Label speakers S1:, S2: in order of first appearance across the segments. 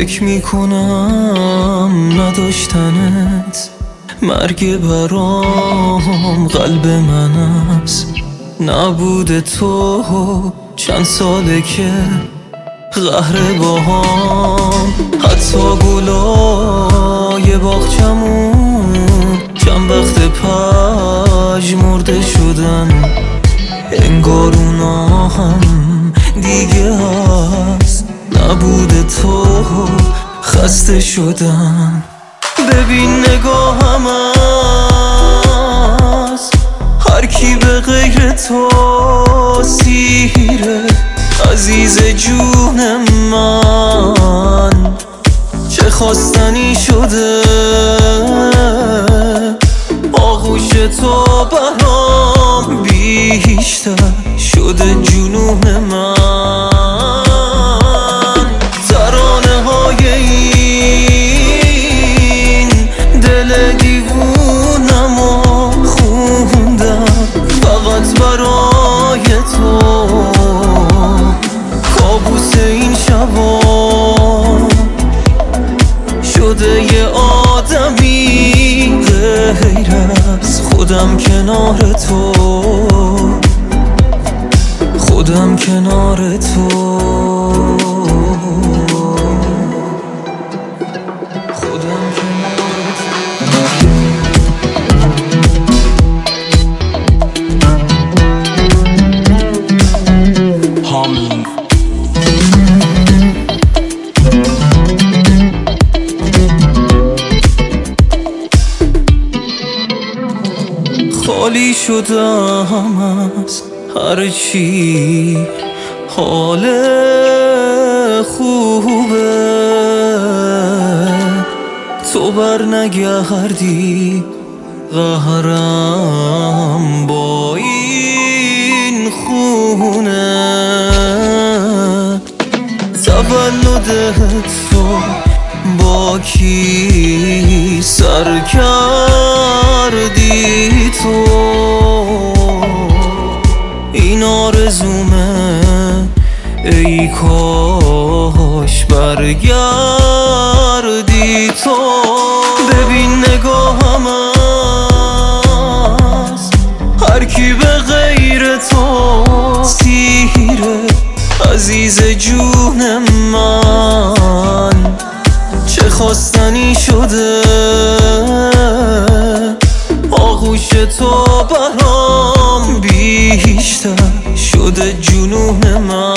S1: فکر میکنم نداشتنت مرگ برام قلب من است. نبود تو چند ساله که قهر باهام، حتی گلای باغچمون چند وقت پژمرده شدن. انگار اونا هم دیگه هست. نبود تو خسته شدن. ببین نگاهم است، هر کی به غیر تو سیره. عزیز جون من چه خواستنی شده، آغوش تو برام بیشتر شده جنون من. ترانه های این دل دیوونمو خوندم فقط برای تو. کابوس این شبا شده یه آدمی غیر از خودم کنار تو، خودم کنار تو، خودم کنار تو. هامین خالی شدم از هرچی حال خوبه، تو بر نگردی قهرم با این خونه. تولدت تو با کی سر کردی تو؟ این آرزومه ای کاش برگردی تو. ببین نگاهم است، هر کی به غیر تو سیره. عزیز جون من چه خواستنی شده، آغوش تو برام بیشتر شده جنون من.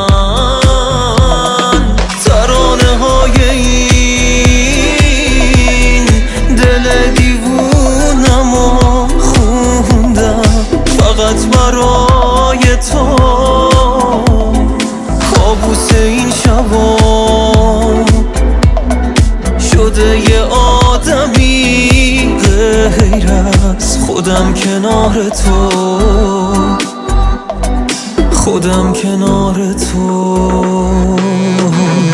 S1: ترانه های این دل دیوونمو خوندم فقط برای تو. کابوس این شبا شده یه آدمی غیر از خودم کنار تو، خودم کنار تو.